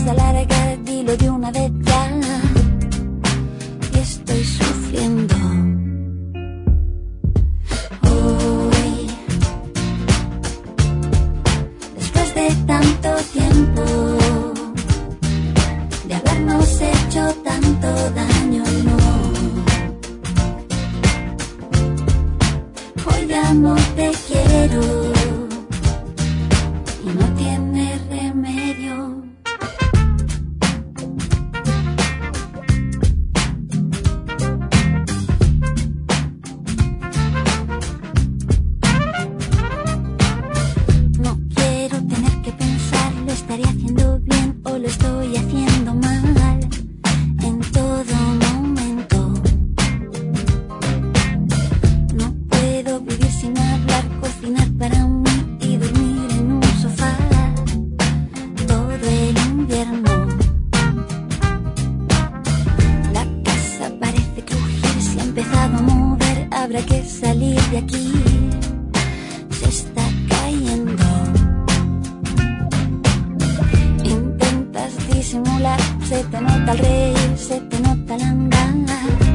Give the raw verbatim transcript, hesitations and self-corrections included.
vas a largar, dilo de una vez ya. Y estoy sufriendo. Hoy, después de tanto tiempo, de habernos hecho tanto daño, no. Hoy ya no te quiero y no tiene remedio. No quiero tener que pensar, lo estaré haciendo bien o lo estoy haciendo mal en todo momento. No puedo vivir sin hablar, cocinar para mí y dormir en un sofá todo el invierno. La casa parece crujir, se ha empezado a mover, habrá que salir de aquí. Se está cayendo. Intentas disimular, se te nota el reír, se te nota el andar.